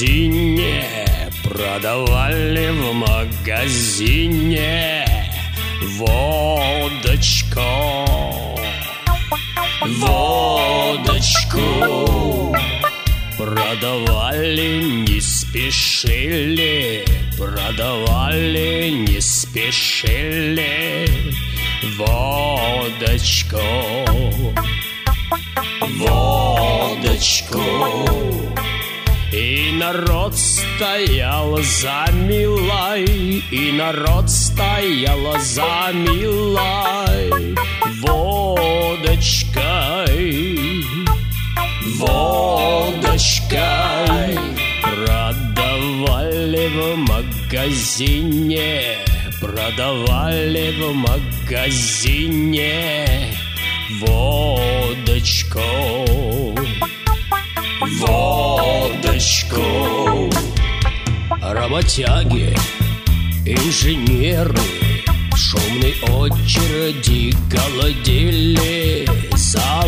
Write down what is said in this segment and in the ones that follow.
магазине, продавали в магазине водочку. Водочку продавали, не спешили, продавали, не спешили водочку. Водочку. И народ стоял за милой, и народ стоял за милой водочкой. Водочкой продавали в магазине, продавали в магазине водочку. Водочку. Работяги, инженеры в шумной очереди голодили за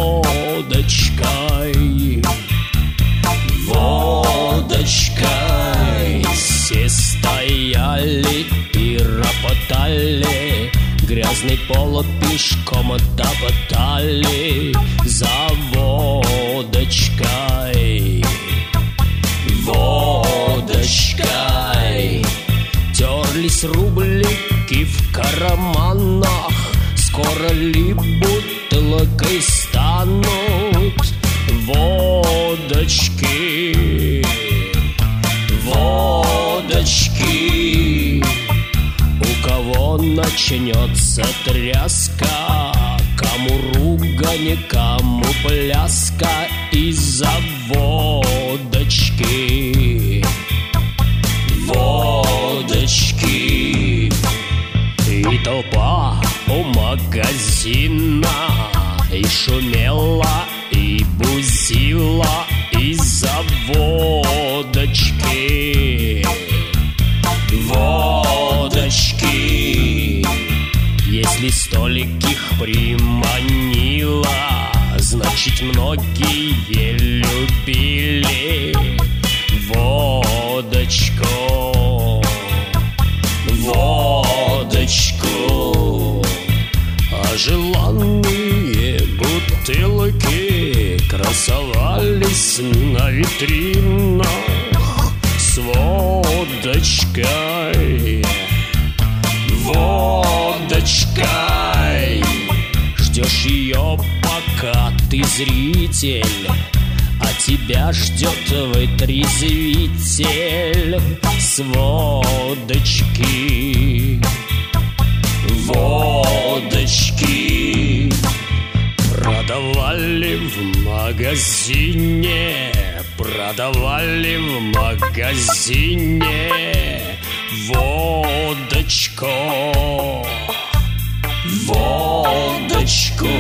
водочкой. Водочкой. Все стояли и ропотали, грязный пол пешком топтали за водочкой. Водочкой. Терлись рублики в карманах, скоро ли бутылкой станут водочки. Водочки. У кого начнется тряска, кому ругань, кому пляска из-за водочки. Водочки. И толпа у магазина и шумела, и бузила из-за водочки. Водочки. Если столик их приманила, значит, многие любили водочку. Водочку. А желанные бутылки красовались на витринах с водочкой. Водочкой. Ждешь ее, пока ты зритель, а тебя ждет вытрезвитель с водочки. Водочки. Продавали в магазине, продавали в магазине водочку. Водочку.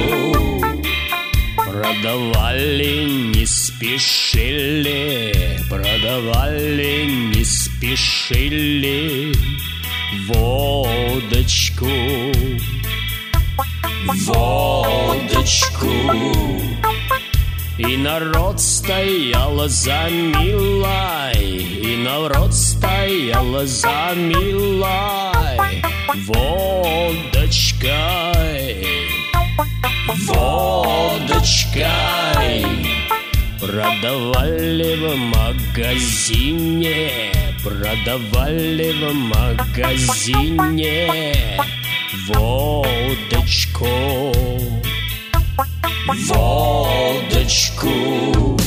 Продавали, не спешили, продавали, не спешили водочку. Водочку. И народ стоял за милой, и народ стоял за милой водочкой. Водочкой. Продавали в магазине, продавали в магазине водочку. Водочку.